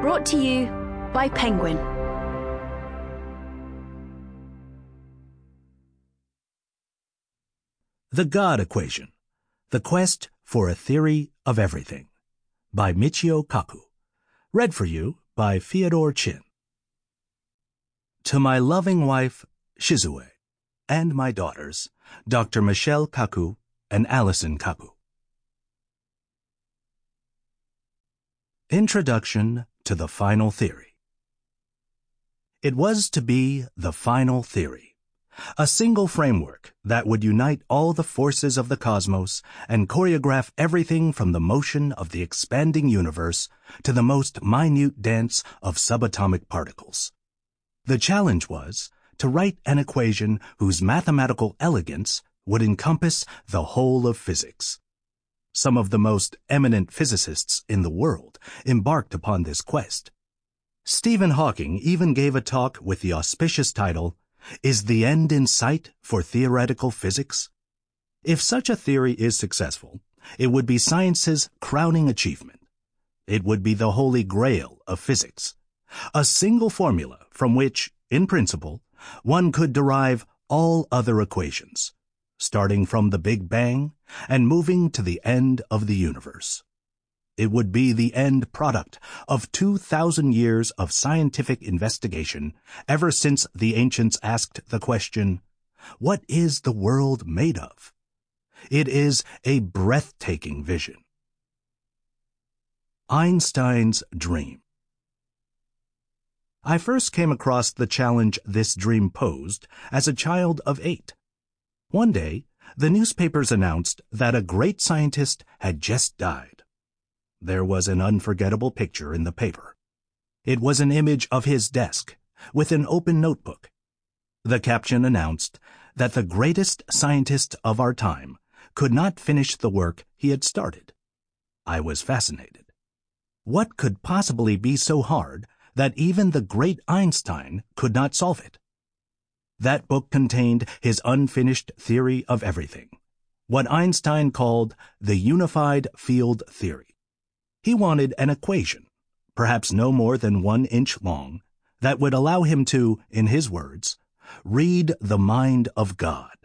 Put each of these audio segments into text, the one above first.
Brought to you by Penguin. The God Equation, The Quest for a Theory of Everything, by Michio Kaku. Read for you by Fyodor Chin. To my loving wife, Shizue, and my daughters, Dr. Michelle Kaku and Allison Kaku. Introduction to the Final Theory. It was to be the final theory, a single framework that would unite all the forces of the cosmos and choreograph everything from the motion of the expanding universe to the most minute dance of subatomic particles. The challenge was to write an equation whose mathematical elegance would encompass the whole of physics. Some of the most eminent physicists in the world embarked upon this quest. Stephen Hawking even gave a talk with the auspicious title, "Is the End in Sight for Theoretical Physics?" If such a theory is successful, it would be science's crowning achievement. It would be the holy grail of physics, a single formula from which, in principle, one could derive all other equations, starting from the Big Bang and moving to the end of the universe. It would be the end product of 2,000 years of scientific investigation ever since the ancients asked the question, what is the world made of? It is a breathtaking vision. Einstein's Dream. I first came across the challenge this dream posed as a child of 8. One day, the newspapers announced that a great scientist had just died. There was an unforgettable picture in the paper. It was an image of his desk, with an open notebook. The caption announced that the greatest scientist of our time could not finish the work he had started. I was fascinated. What could possibly be so hard that even the great Einstein could not solve it? That book contained his unfinished theory of everything, what Einstein called the unified field theory. He wanted an equation, perhaps no more than 1 inch long, that would allow him to, in his words, read the mind of God.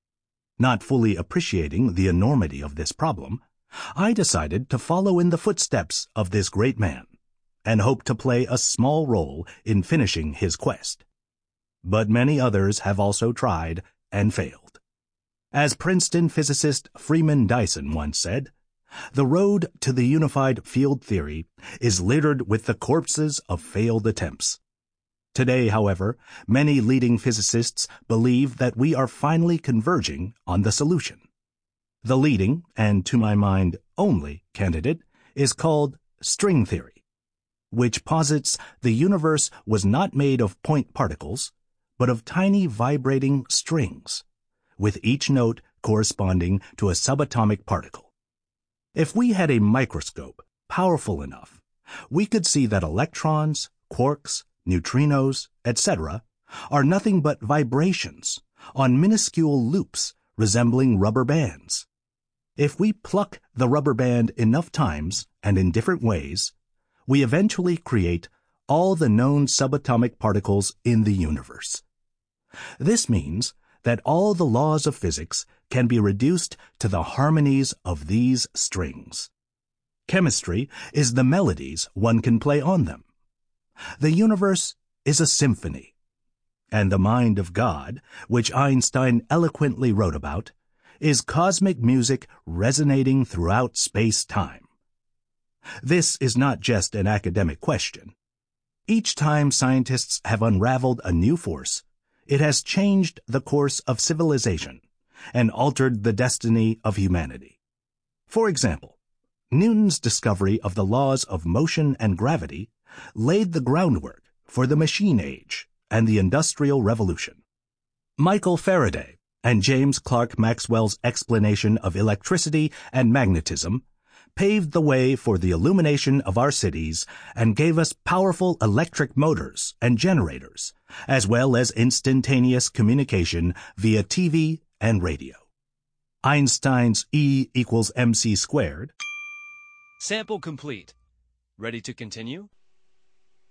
Not fully appreciating the enormity of this problem, I decided to follow in the footsteps of this great man and hoped to play a small role in finishing his quest. But many others have also tried and failed. As Princeton physicist Freeman Dyson once said, the road to the unified field theory is littered with the corpses of failed attempts. Today, however, many leading physicists believe that we are finally converging on the solution. The leading, and to my mind only, candidate is called string theory, which posits the universe was not made of point particles, but of tiny vibrating strings, with each note corresponding to a subatomic particle. If we had a microscope powerful enough, we could see that electrons, quarks, neutrinos, etc., are nothing but vibrations on minuscule loops resembling rubber bands. If we pluck the rubber band enough times and in different ways, we eventually create all the known subatomic particles in the universe. This means that all the laws of physics can be reduced to the harmonies of these strings. Chemistry is the melodies one can play on them. The universe is a symphony, and the mind of God, which Einstein eloquently wrote about, is cosmic music resonating throughout space-time. This is not just an academic question. Each time scientists have unraveled a new force, it has changed the course of civilization and altered the destiny of humanity. For example, Newton's discovery of the laws of motion and gravity laid the groundwork for the machine age and the Industrial Revolution. Michael Faraday and James Clerk Maxwell's explanation of electricity and magnetism paved the way for the illumination of our cities and gave us powerful electric motors and generators, as well as instantaneous communication via TV and radio. Einstein's E = mc². Sample complete. Ready to continue?